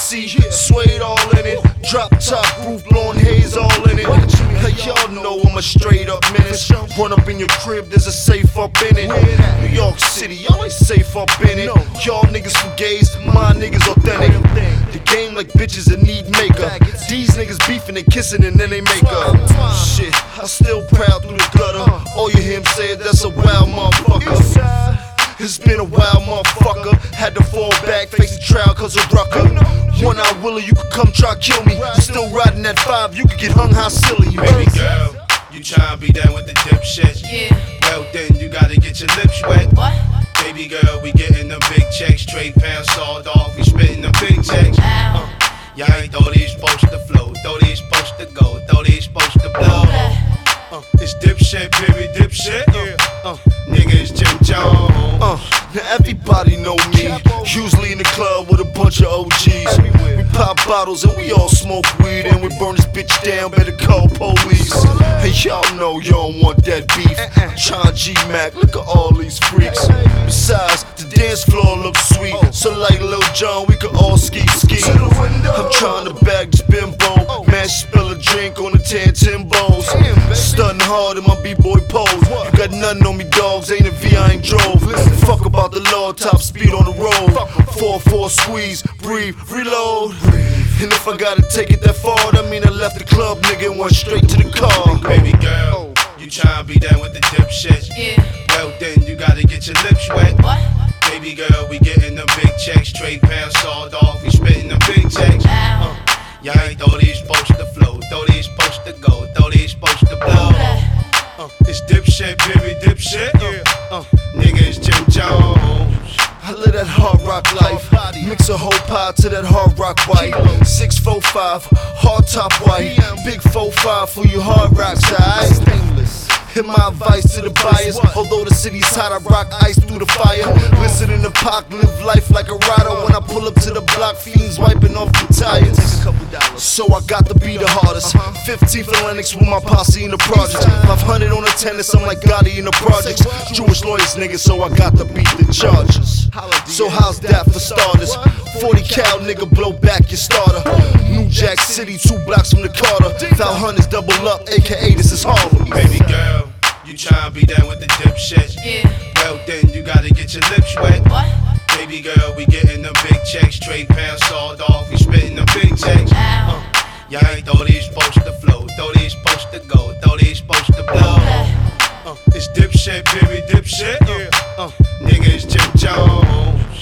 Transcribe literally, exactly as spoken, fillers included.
C, suede all in it. Drop top roof, blowing haze all in it. Hey, y'all know I'm a straight up menace. Run up in your crib, there's a safe up in it. New York City, y'all ain't safe up in it. Y'all niggas gays, my niggas authentic. The game like bitches that need makeup. These niggas beefing and kissing and then they make up. Shit, I still proud through the gutter. All you hear him say is that's a wild motherfucker. It's been a wild motherfucker. Had to fall back, face the trial cause of Rucker. One eye Willie, you could come try kill me. You still riding that five, you could get hung high silly. You baby girl, you tryna be down with the dipshit. Yeah. Well then you gotta get your lips wet. What? Baby girl, we getting them big checks. Straight pounds sawed off, we spitting them big checks. Uh, y'all ain't thought these supposed to flow, thought these supposed to go, thought these supposed to blow. Uh, it's dipshit, baby, dipshit. Yeah. Uh, nigga, it's Jim Jones. Uh, now everybody know me. Usually in the club with a bunch of O Gs. We pop bottles and we all smoke weed and we burn this bitch down. Better call police. Hey, y'all know y'all don't want that beef. I'm trying G-Mac, look at all these freaks. Besides, the dance floor looks sweet. So like Lil Jon, we could all ski ski. I'm trying to bag this bimbo. Man, spill a drink on the tan Timbos. Stunning hard in my b-boy pose. You got nothing on me, dogs. Ain't a V, I ain't drove. Fuck about the law, top speed on the road. four four squeeze, breathe, reload. And if I gotta take it that far, that mean I left the club, nigga, and went straight to the car. Baby girl, you tryna be down with the dipshit. Yeah. Well then you gotta get your lips wet. What? Baby girl, we getting them big checks. Straight pounds sawed off, we spitting them big checks. Uh, y'all ain't thought these supposed to flow, thought these supposed to go, thought these supposed to blow. Uh, it's dipshit, baby, dipshit. Yeah. Uh, nigga, it's Jim Jones. I live that hard rock life. Mix a whole pie to that hard rock white. six four five, hard top white. Big four five for you hard rocks, alright? Stainless. And my advice to the buyers, although the city's hot, I rock ice through the fire. Listen in the park, live life like a rider. When I pull up to the block, fiends wiping off the tires. So I got to be the hardest. fifteenth and Lennox with my posse in the projects. five hundred on the tennis, I'm like Gotti in the projects. Jewish lawyers, nigga, so I got to beat the charges. So how's that for starters? forty cal, nigga, blow back your starter. New Jack City, two blocks from the Carter. Thou hundreds double up, aka this is Harlem. Baby girl, you tryna be down with the dipshit. Yeah. Well then you gotta get your lips wet. What? Baby girl, we getting them big checks. Straight pounds sawed off, we spitting them big checks. Uh, y'all ain't thought these supposed to flow, thought these supposed to go, thought these supposed to blow. Uh, it's dipshit, baby, dipshit. Yeah. Uh, nigga, it's Jim Jones.